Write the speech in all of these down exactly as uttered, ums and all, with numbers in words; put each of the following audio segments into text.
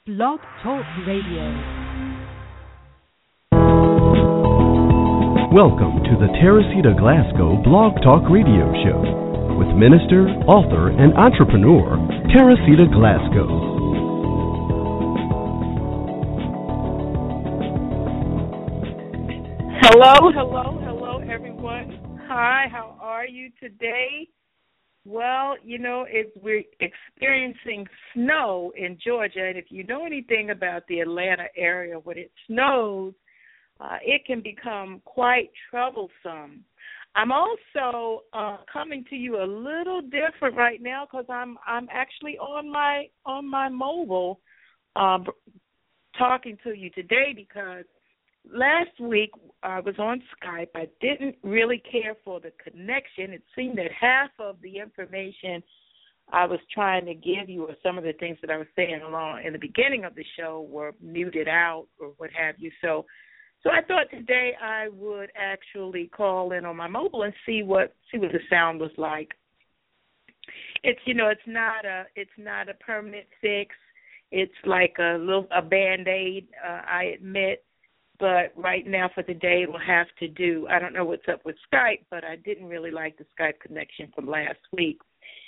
Blog Talk Radio. Welcome to the Teresita Glasgow Blog Talk Radio Show with minister, author, and entrepreneur Teresita Glasgow. Hello, hello, hello, everyone. Hi, how are you today? Well, you know, it's, we're experiencing snow in Georgia, and if you know anything about the Atlanta area, when it snows, uh, it can become quite troublesome. I'm also uh, coming to you a little different right now because I'm I'm actually on my on my mobile uh, talking to you today because last week I was on Skype. I didn't really care for the connection. It seemed that half of the information I was trying to give you or some of the things that I was saying along in the beginning of the show were muted out or what have you. So so I thought today I would actually call in on my mobile and see what see what the sound was like. It's you know, it's not a it's not a permanent fix. It's like a little a Band-Aid, uh, I admit. But right now for the day it will have to do. I don't know what's up with Skype, but I didn't really like the Skype connection from last week.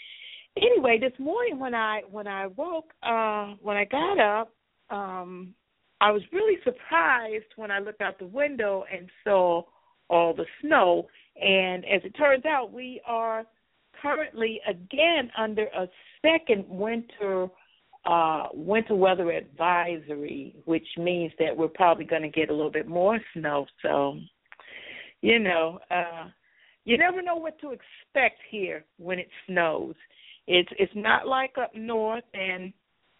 Anyway, this morning when I when I woke, uh, when I got up, um, I was really surprised when I looked out the window and saw all the snow. And as it turns out, we are currently again under a second winter Uh, winter weather advisory, which means that we're probably going to get a little bit more snow. So, you know, uh, you never know what to expect here when it snows. It's it's not like up north, and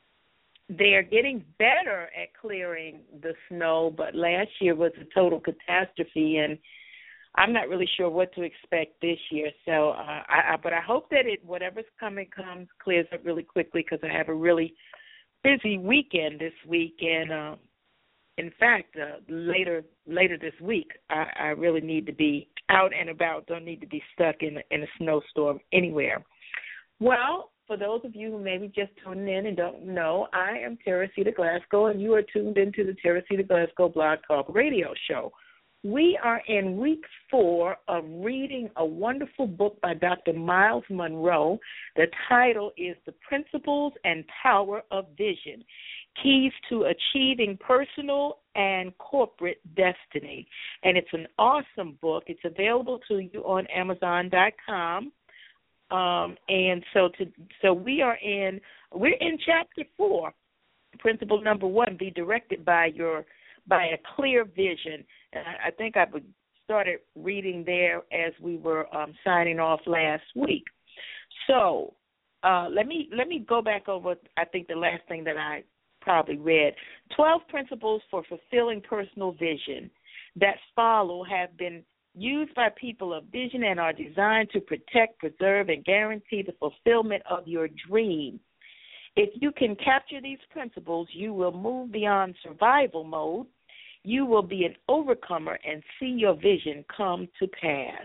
they're getting better at clearing the snow, but last year was a total catastrophe, and I'm not really sure what to expect this year. So, uh, I, I, but I hope that it whatever's coming comes clears up really quickly because I have a really busy weekend this week, and uh, in fact, uh, later later this week, I, I really need to be out and about. Don't need to be stuck in a, in a snowstorm anywhere. Well, for those of you who maybe just tuning in and don't know, I am Teresita Glasgow, and you are tuned into the Teresita Glasgow Blog Talk Radio Show. We are in week four of reading a wonderful book by Doctor Myles Munroe. The title is The Principles and Power of Vision, Keys to Achieving Personal and Corporate Destiny. And it's an awesome book. It's available to you on Amazon dot com. Um, and so to, so we are in, we're in chapter four. Principle number one, be directed by your by a clear vision. And I, I think I started reading there as we were um, signing off last week. So uh, let me let me go back over, I think, the last thing that I probably read. Twelve principles for fulfilling personal vision that follow have been used by people of vision and are designed to protect, preserve, and guarantee the fulfillment of your dream. If you can capture these principles, you will move beyond survival mode. You will be an overcomer and see your vision come to pass.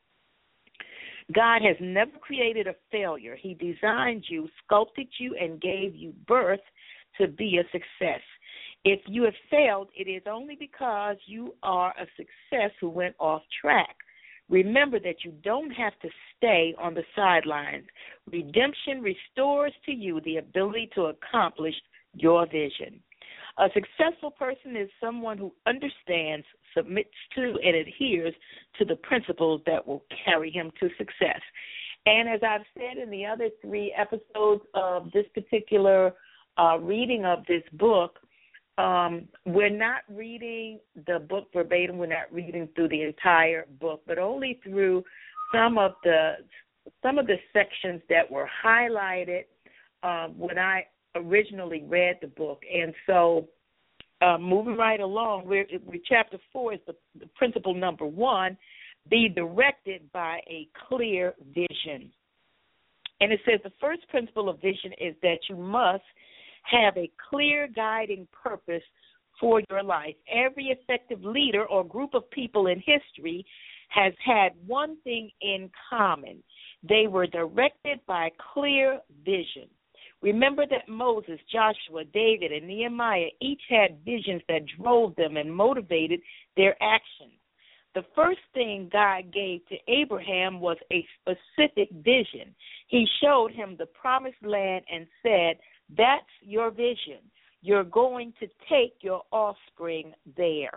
God has never created a failure. He designed you, sculpted you, and gave you birth to be a success. If you have failed, it is only because you are a success who went off track. Remember that you don't have to stay on the sidelines. Redemption restores to you the ability to accomplish your vision. A successful person is someone who understands, submits to, and adheres to the principles that will carry him to success. And as I've said in the other three episodes of this particular uh, reading of this book, um, we're not reading the book verbatim. We're not reading through the entire book, but only through some of the some of the sections that were highlighted uh, when I originally read the book. And so uh, moving right along, we're, we're chapter four is the, the principle number one, be directed by a clear vision. And it says the first principle of vision is that you must have a clear guiding purpose for your life. Every effective leader or group of people in history has had one thing in common. They were directed by clear vision. Remember that Moses, Joshua, David, and Nehemiah each had visions that drove them and motivated their actions. The first thing God gave to Abraham was a specific vision. He showed him the promised land and said, that's your vision. You're going to take your offspring there.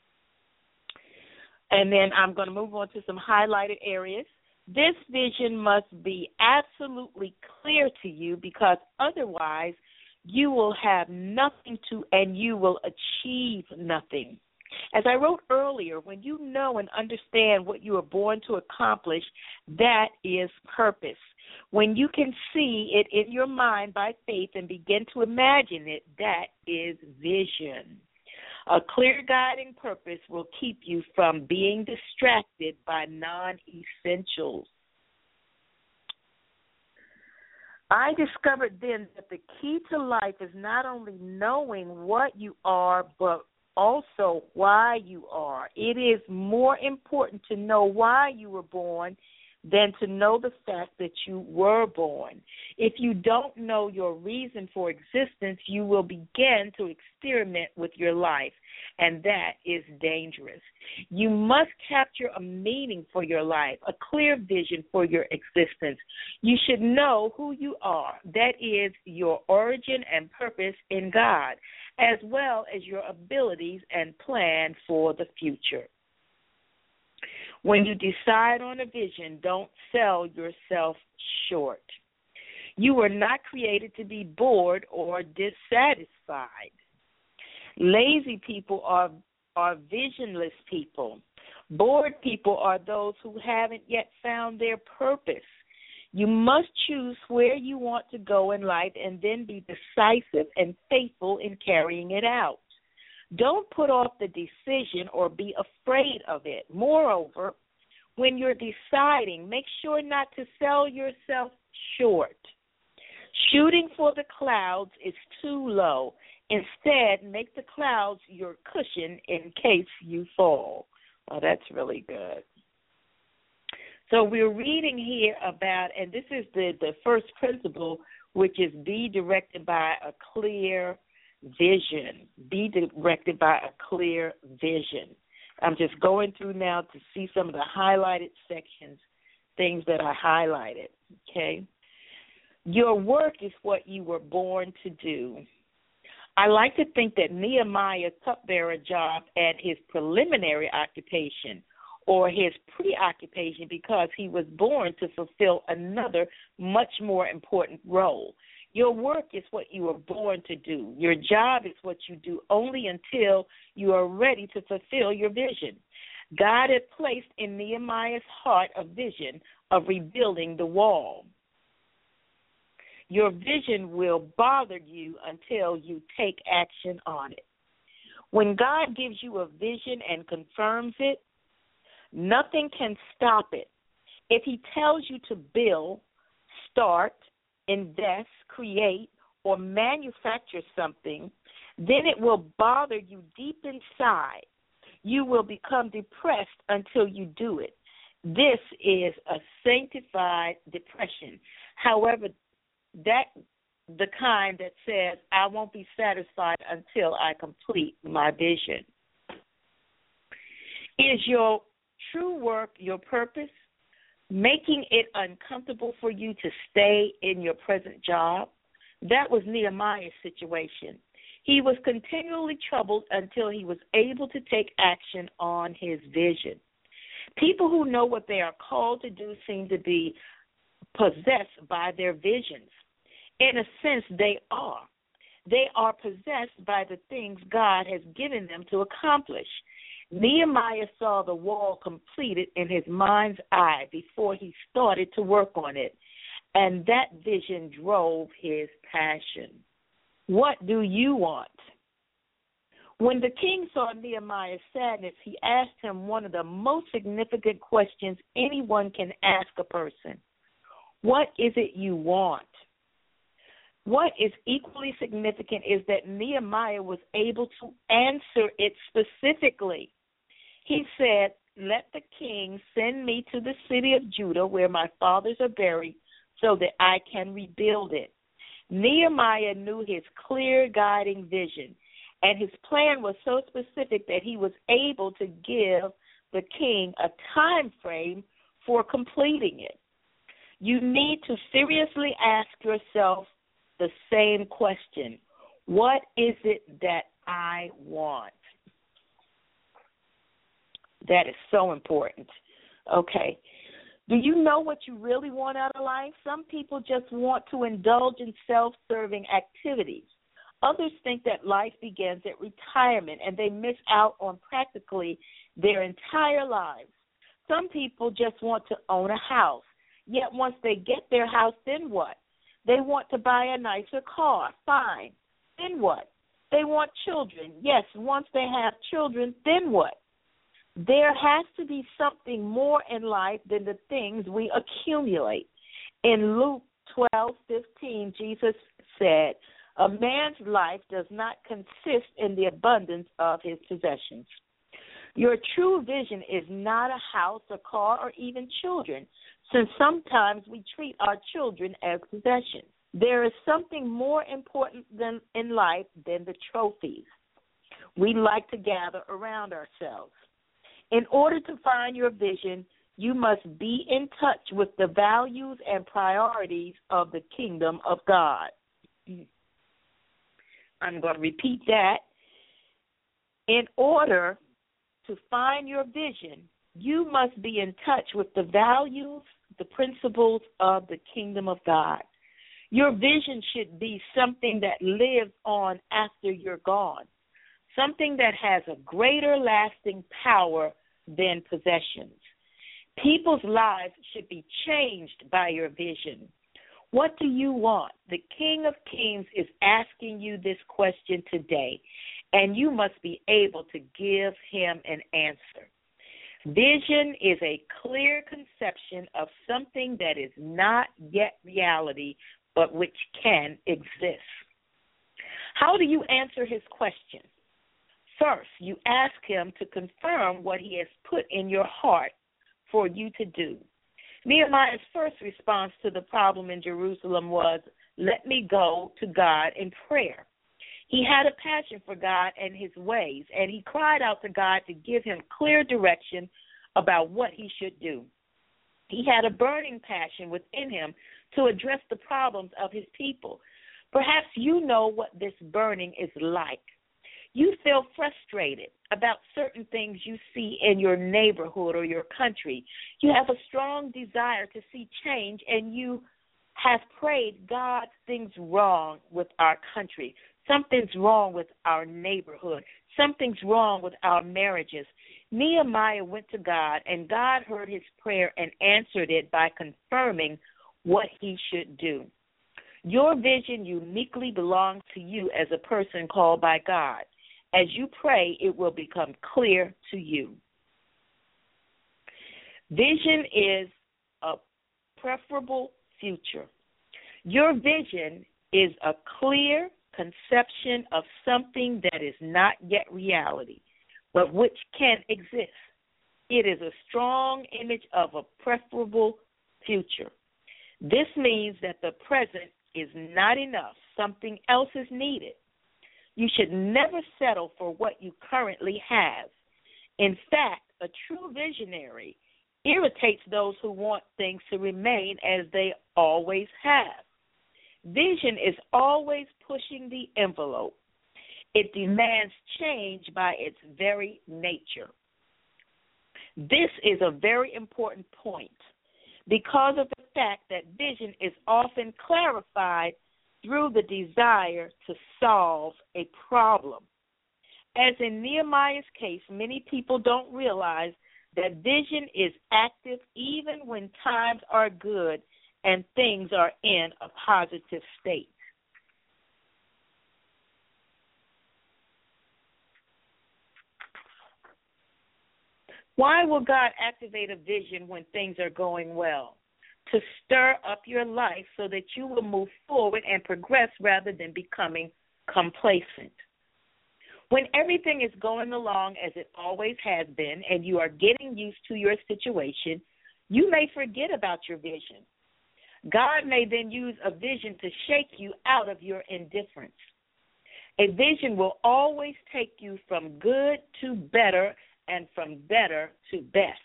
And then I'm going to move on to some highlighted areas. This vision must be absolutely clear to you, because otherwise you will have nothing to and you will achieve nothing. As I wrote earlier, when you know and understand what you are born to accomplish, that is purpose. When you can see it in your mind by faith and begin to imagine it, that is vision. A clear guiding purpose will keep you from being distracted by non-essentials. I discovered then that the key to life is not only knowing what you are, but also why you are. It is more important to know why you were born than to know the fact that you were born. If you don't know your reason for existence, you will begin to experiment with your life, and that is dangerous. You must capture a meaning for your life, a clear vision for your existence. You should know who you are, that is, your origin and purpose in God, as well as your abilities and plan for the future. When you decide on a vision, don't sell yourself short. You were not created to be bored or dissatisfied. Lazy people are, are visionless people. Bored people are those who haven't yet found their purpose. You must choose where you want to go in life and then be decisive and faithful in carrying it out. Don't put off the decision or be afraid of it. Moreover, when you're deciding, make sure not to sell yourself short. Shooting for the clouds is too low. Instead, make the clouds your cushion in case you fall. Oh, that's really good. So we're reading here about, and this is the, the first principle, which is be directed by a clear vision. Be directed by a clear vision. I'm just going through now to see some of the highlighted sections, things that I highlighted, okay? Your work is what you were born to do. I like to think that Nehemiah's cupbearer job at his preliminary occupation or his preoccupation because he was born to fulfill another much more important role. Your work is what you were born to do. Your job is what you do only until you are ready to fulfill your vision. God had placed in Nehemiah's heart a vision of rebuilding the wall. Your vision will bother you until you take action on it. When God gives you a vision and confirms it, nothing can stop it. If he tells you to build, start, invest, create, or manufacture something, then it will bother you deep inside. You will become depressed until you do it. This is a sanctified depression. However, that the kind that says, I won't be satisfied until I complete my vision. Is your true work your purpose, making it uncomfortable for you to stay in your present job? That was Nehemiah's situation. He was continually troubled until he was able to take action on his vision. People who know what they are called to do seem to be possessed by their visions. In a sense, they are. They are possessed by the things God has given them to accomplish. Nehemiah saw the wall completed in his mind's eye before he started to work on it, and that vision drove his passion. What do you want? When the king saw Nehemiah's sadness, he asked him one of the most significant questions anyone can ask a person. What is it you want? What is equally significant is that Nehemiah was able to answer it specifically. He said, let the king send me to the city of Judah where my fathers are buried so that I can rebuild it. Nehemiah knew his clear guiding vision, and his plan was so specific that he was able to give the king a time frame for completing it. You need to seriously ask yourself the same question. What is it that I want? That is so important. Okay. Do you know what you really want out of life? Some people just want to indulge in self-serving activities. Others think that life begins at retirement and they miss out on practically their entire lives. Some people just want to own a house, yet once they get their house, then what? They want to buy a nicer car. Fine. Then what? They want children. Yes, once they have children, then what? There has to be something more in life than the things we accumulate. In Luke twelve fifteen, Jesus said, "A man's life does not consist in the abundance of his possessions." Your true vision is not a house, a car, or even children, since sometimes we treat our children as possessions. There is something more important than in life than the trophies we like to gather around ourselves. In order to find your vision, you must be in touch with the values and priorities of the kingdom of God. I'm going to repeat that. In order to find your vision, you must be in touch with the values, the principles of the kingdom of God. Your vision should be something that lives on after you're gone, something that has a greater lasting power than possessions. People's lives should be changed by your vision. What do you want? The King of Kings is asking you this question today, and you must be able to give him an answer. Vision is a clear conception of something that is not yet reality, but which can exist. How do you answer his question? First, you ask him to confirm what he has put in your heart for you to do. Nehemiah's first response to the problem in Jerusalem was, "Let me go to God in prayer." He had a passion for God and his ways, and he cried out to God to give him clear direction about what he should do. He had a burning passion within him to address the problems of his people. Perhaps you know what this burning is like. You feel frustrated about certain things you see in your neighborhood or your country. You have a strong desire to see change, and you have prayed, "God, things wrong with our country. Something's wrong with our neighborhood. Something's wrong with our marriages." Nehemiah went to God, and God heard his prayer and answered it by confirming what he should do. Your vision uniquely belongs to you as a person called by God. As you pray, it will become clear to you. Vision is a preferable future. Your vision is a clear conception of something that is not yet reality, but which can exist. It is a strong image of a preferable future. This means that the present is not enough. Something else is needed. You should never settle for what you currently have. In fact, a true visionary irritates those who want things to remain as they always have. Vision is always pushing the envelope. It demands change by its very nature. This is a very important point because of the fact that vision is often clarified through the desire to solve a problem. As in Nehemiah's case, many people don't realize that vision is active even when times are good and things are in a positive state. Why will God activate a vision when things are going well? To stir up your life so that you will move forward and progress rather than becoming complacent. When everything is going along as it always has been and you are getting used to your situation, you may forget about your vision. God may then use a vision to shake you out of your indifference. A vision will always take you from good to better and from better to best.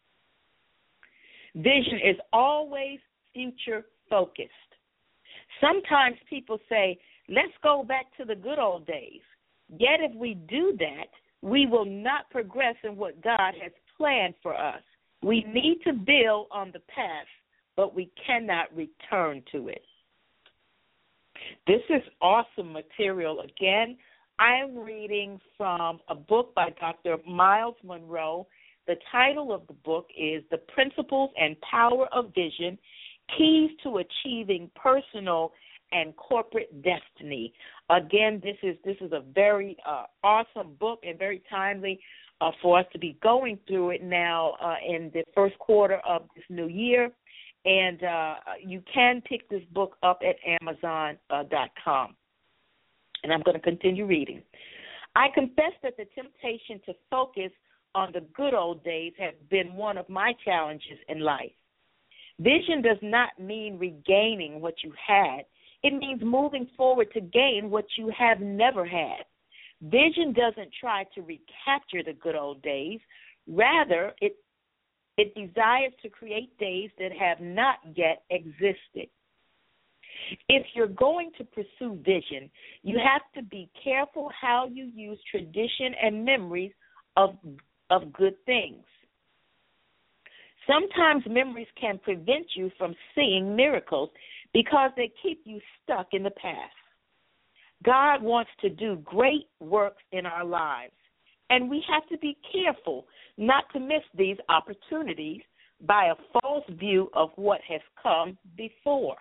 Vision is always future focused. Sometimes people say, let's go back to the good old days. Yet if we do that, we will not progress in what God has planned for us. We need to build on the past, but we cannot return to it. This is awesome material. Again, I'm reading from a book by Doctor Miles Monroe. The title of the book is The Principles and Power of Vision, Keys to Achieving Personal and Corporate Destiny. Again, this is this is a very uh, awesome book and very timely uh, for us to be going through it now uh, in the first quarter of this new year. And uh, you can pick this book up at amazon dot com. And I'm going to continue reading. I confess that the temptation to focus on the good old days has been one of my challenges in life. Vision does not mean regaining what you had. It means moving forward to gain what you have never had. Vision doesn't try to recapture the good old days. Rather, it It desires to create days that have not yet existed. If you're going to pursue vision, you have to be careful how you use tradition and memories of, of good things. Sometimes memories can prevent you from seeing miracles because they keep you stuck in the past. God wants to do great works in our lives, and we have to be careful not to miss these opportunities by a false view of what has come before.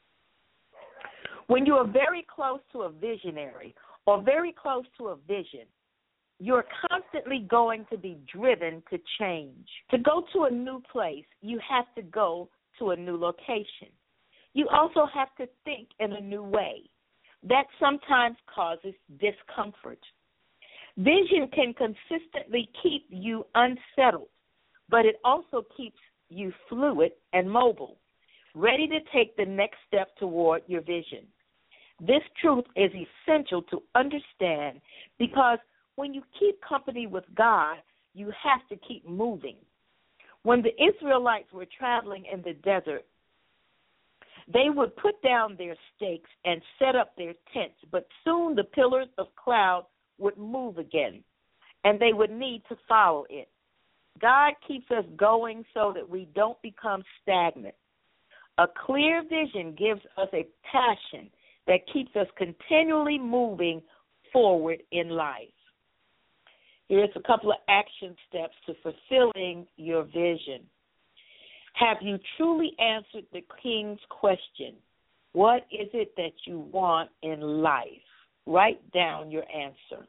When you are very close to a visionary or very close to a vision, you're constantly going to be driven to change. To go to a new place, you have to go to a new location. You also have to think in a new way. That sometimes causes discomfort. Vision can consistently keep you unsettled, but it also keeps you fluid and mobile, ready to take the next step toward your vision. This truth is essential to understand because when you keep company with God, you have to keep moving. When the Israelites were traveling in the desert, they would put down their stakes and set up their tents, but soon the pillars of cloud would move again, and they would need to follow it. God keeps us going so that we don't become stagnant. A clear vision gives us a passion that keeps us continually moving forward in life. Here's a couple of action steps to fulfilling your vision. Have you truly answered the King's question? What is it that you want in life? Write down your answer.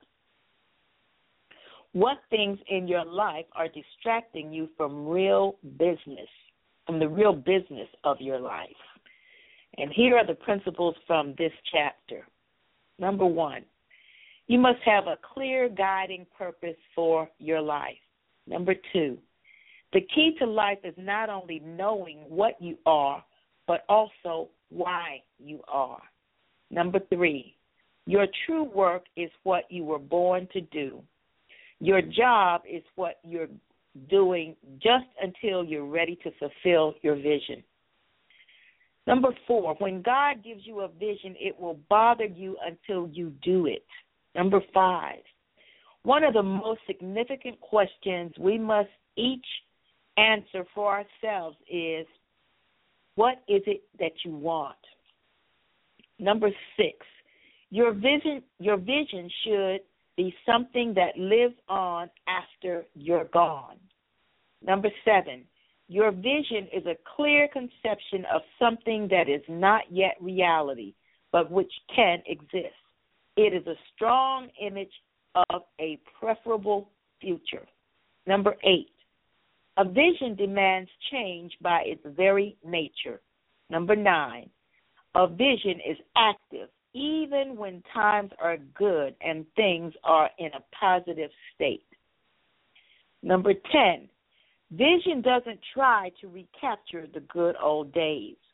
What things in your life are distracting you from real business, from the real business of your life? And here are the principles from this chapter. Number one, you must have a clear guiding purpose for your life. Number two, the key to life is not only knowing what you are, but also why you are. Number three, your true work is what you were born to do. Your job is what you're doing just until you're ready to fulfill your vision. Number four, when God gives you a vision, it will bother you until you do it. Number five, one of the most significant questions we must each answer for ourselves is, what is it that you want? Number six, your vision, your vision should be something that lives on after you're gone. Number seven, your vision is a clear conception of something that is not yet reality, but which can exist. It is a strong image of a preferable future. Number eight, a vision demands change by its very nature. Number nine, a vision is active even when times are good and things are in a positive state. Number ten, vision doesn't try to recapture the good old days.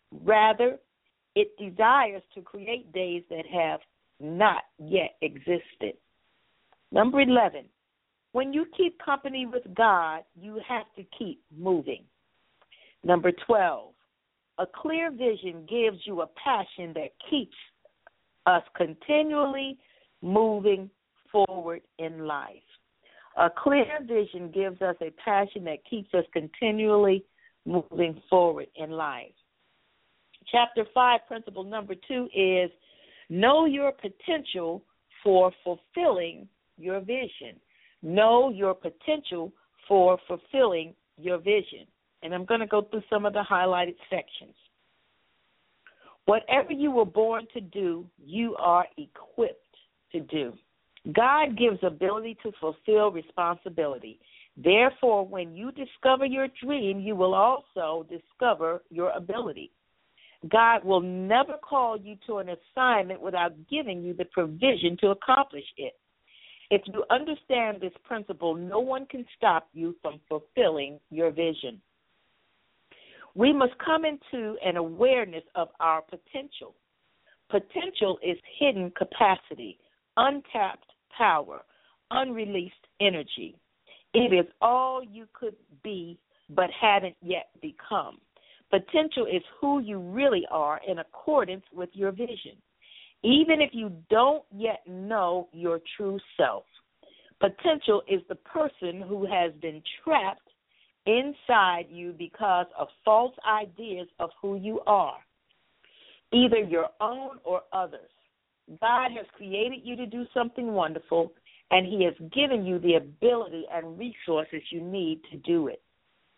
Rather, it desires to create days that have not yet existed. Number eleven, when you keep company with God, you have to keep moving. Number twelve, a clear vision gives you a passion that keeps us continually moving forward in life. A clear vision gives us a passion that keeps us continually moving forward in life. Chapter five, principle number two is know your potential for fulfilling your vision. Know your potential for fulfilling your vision. And I'm going to go through some of the highlighted sections. Whatever you were born to do, you are equipped to do. God gives ability to fulfill responsibility. Therefore, when you discover your dream, you will also discover your ability. God will never call you to an assignment without giving you the provision to accomplish it. If you understand this principle, no one can stop you from fulfilling your vision. We must come into an awareness of our potential. Potential is hidden capacity, untapped power, unreleased energy. It is all you could be but haven't yet become. Potential is who you really are in accordance with your vision, even if you don't yet know your true self. Potential is the person who has been trapped inside you because of false ideas of who you are, either your own or others. God has created you to do something wonderful, and he has given you the ability and resources you need to do it.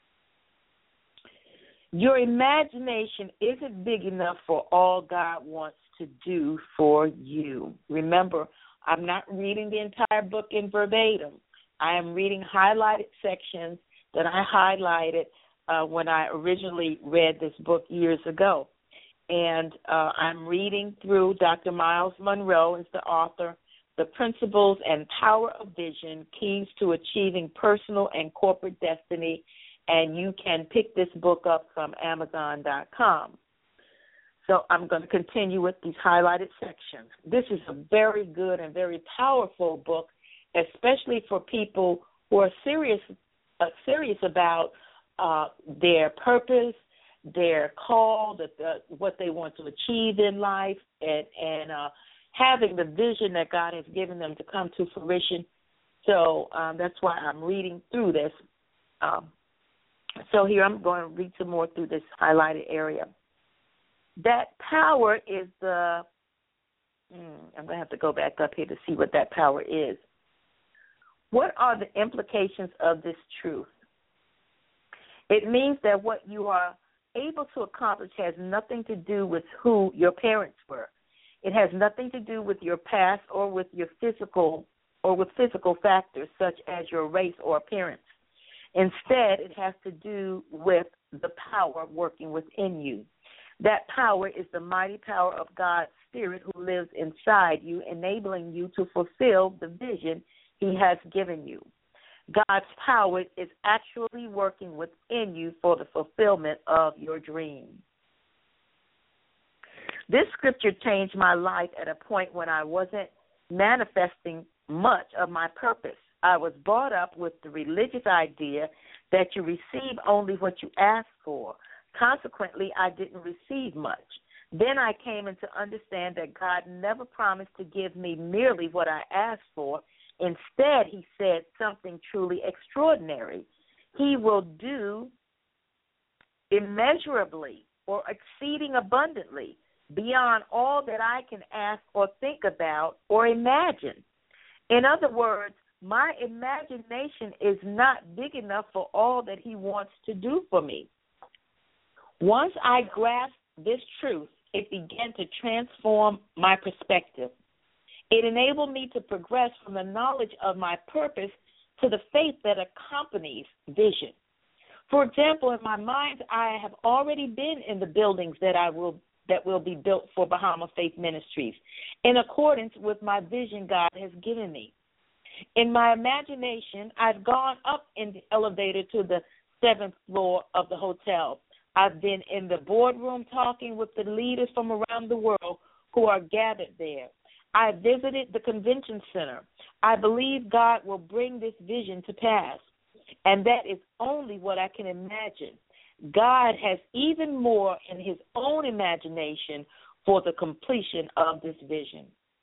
Your imagination isn't big enough for all God wants to do for you. Remember, I'm not reading the entire book in verbatim. I am reading highlighted sections that I highlighted uh, when I originally read this book years ago. And uh, I'm reading through Doctor Miles Monroe is the author, The Principles and Power of Vision, Keys to Achieving Personal and Corporate Destiny. And you can pick this book up from Amazon dot com. So I'm going to continue with these highlighted sections. This is a very good and very powerful book, especially for people who are serious uh, serious about uh, their purpose, their call, the, the, what they want to achieve in life, and, and uh, having the vision that God has given them to come to fruition. So um, that's why I'm reading through this. Um, So here I'm going to read some more through this highlighted area. That power is the, hmm, I'm going to have to go back up here to see what that power is. What are the implications of this truth? It means that what you are able to accomplish has nothing to do with who your parents were. It has nothing to do with your past or with your physical or with physical factors such as your race or appearance. Instead, it has to do with the power working within you. That power is the mighty power of God's Spirit who lives inside you, enabling you to fulfill the vision he has given you. God's power is actually working within you for the fulfillment of your dream. This scripture changed my life at a point when I wasn't manifesting much of my purpose. I was brought up with the religious idea that you receive only what you ask for. Consequently, I didn't receive much. Then I came in to understand that God never promised to give me merely what I asked for. Instead, he said something truly extraordinary. He will do immeasurably or exceeding abundantly beyond all that I can ask or think about or imagine. In other words, my imagination is not big enough for all that he wants to do for me. Once I grasped this truth, it began to transform my perspective. It enabled me to progress from the knowledge of my purpose to the faith that accompanies vision. For example, in my mind, I have already been in the buildings that I will that will be built for Bahama Faith Ministries in accordance with my vision God has given me. In my imagination, I've gone up in the elevator to the seventh floor of the hotel. I've been in the boardroom talking with the leaders from around the world who are gathered there. I visited the convention center. I believe God will bring this vision to pass, and that is only what I can imagine. God has even more in his own imagination for the completion of this vision.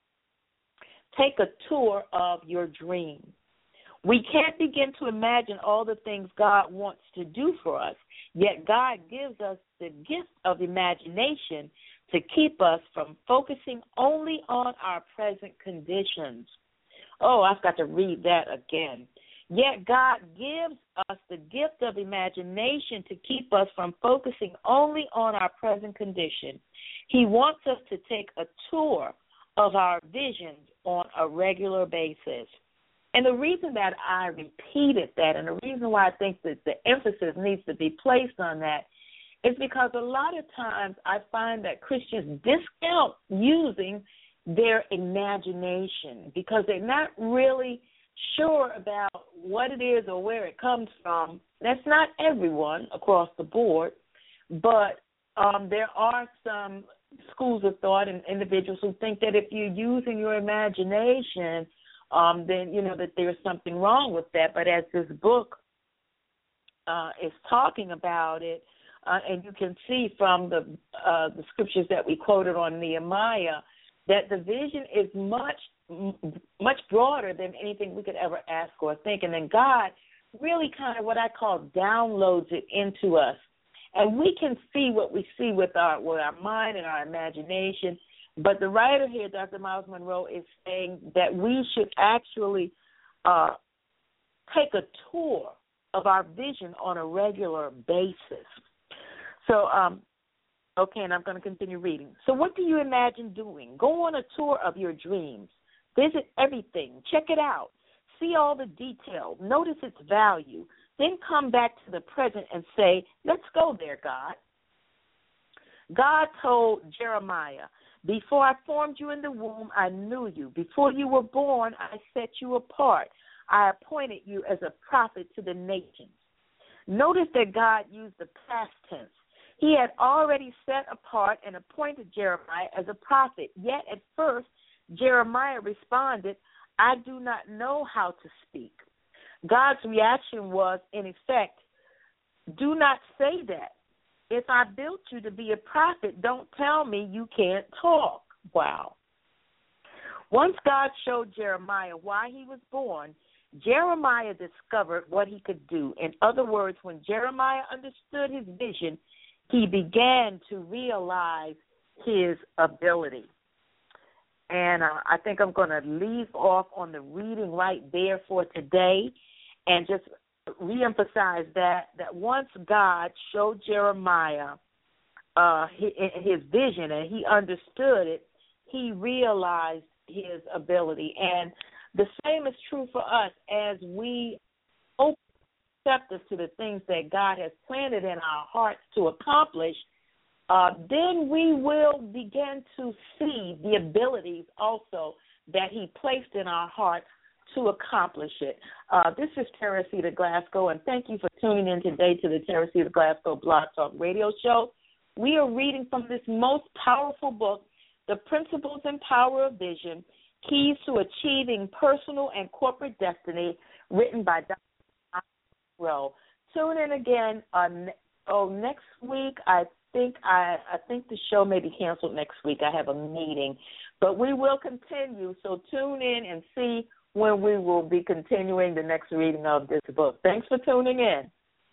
Take a tour of your dream. We can't begin to imagine all the things God wants to do for us, yet God gives us the gift of imagination to keep us from focusing only on our present conditions. Oh, I've got to read that again. Yet God gives us the gift of imagination to keep us from focusing only on our present condition. He wants us to take a tour of our visions on a regular basis. And the reason that I repeated that, and the reason why I think that the emphasis needs to be placed on that, is because a lot of times I find that Christians discount using their imagination because they're not really sure about what it is or where it comes from. That's not everyone across the board, but um, there are some schools of thought and individuals who think that if you're using your imagination, um, then, you know, that there's something wrong with that. But as this book uh, is talking about it, Uh, and you can see from the uh, the scriptures that we quoted on Nehemiah that the vision is much, much broader than anything we could ever ask or think. And then God really kind of what I call downloads it into us. And we can see what we see with our, with our mind and our imagination. But the writer here, Doctor Myles Munroe, is saying that we should actually uh, take a tour of our vision on a regular basis. So, um, okay, and I'm going to continue reading. So what do you imagine doing? Go on a tour of your dreams. Visit everything. Check it out. See all the detail. Notice its value. Then come back to the present and say, let's go there, God. God told Jeremiah, before I formed you in the womb, I knew you. Before you were born, I set you apart. I appointed you as a prophet to the nations. Notice that God used the past tense. He had already set apart and appointed Jeremiah as a prophet. Yet at first, Jeremiah responded, I do not know how to speak. God's reaction was, in effect, do not say that. If I built you to be a prophet, don't tell me you can't talk. Wow. Once God showed Jeremiah why he was born, Jeremiah discovered what he could do. In other words, when Jeremiah understood his vision, he began to realize his ability. And uh, I think I'm going to leave off on the reading right there for today and just reemphasize that, that once God showed Jeremiah uh, his, his vision and he understood it, he realized his ability. And the same is true for us as we open us to the things that God has planted in our hearts to accomplish, uh, then we will begin to see the abilities also that he placed in our hearts to accomplish it. Uh, this is Teresita Glasgow, and thank you for tuning in today to the Teresita Glasgow Blog Talk Radio Show. We are reading from this most powerful book, The Principles and Power of Vision, Keys to Achieving Personal and Corporate Destiny, written by Doctor Rowe. Tune in again. On, oh, next week, I think I, I think the show may be canceled next week. I have a meeting. But we will continue, so tune in and see when we will be continuing the next reading of this book. Thanks for tuning in.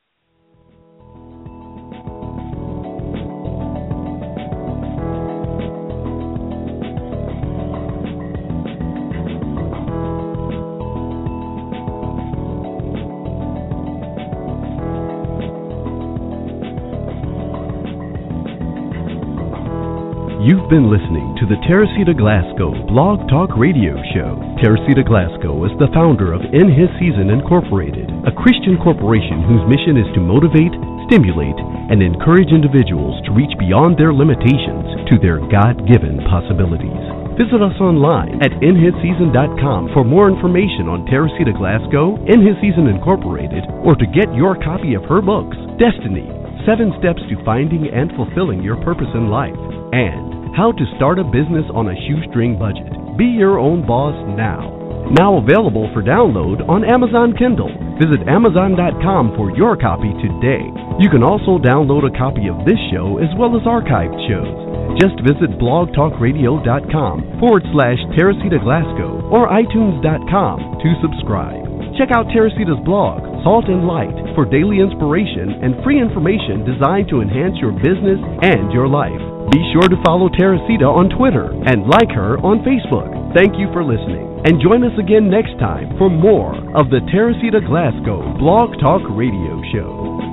You've been listening to the Teresita Glasgow Blog Talk Radio Show. Teresita Glasgow is the founder of In His Season Incorporated, a Christian corporation whose mission is to motivate, stimulate, and encourage individuals to reach beyond their limitations to their God-given possibilities. Visit us online at in his season dot com for more information on Teresita Glasgow, In His Season Incorporated, or to get your copy of her books, Destiny, seven steps to finding and fulfilling your purpose in life, and how to start a business on a shoestring budget. Be your own boss now. Now available for download on Amazon Kindle. Visit Amazon dot com for your copy today. You can also download a copy of this show as well as archived shows. Just visit blogtalkradio.com forward slash Teresita Glasgow or iTunes dot com to subscribe. Check out Teresita's blog, Salt and Light, for daily inspiration and free information designed to enhance your business and your life. Be sure to follow Teresita on Twitter and like her on Facebook. Thank you for listening, and join us again next time for more of the Teresita Glasgow Blog Talk Radio Show.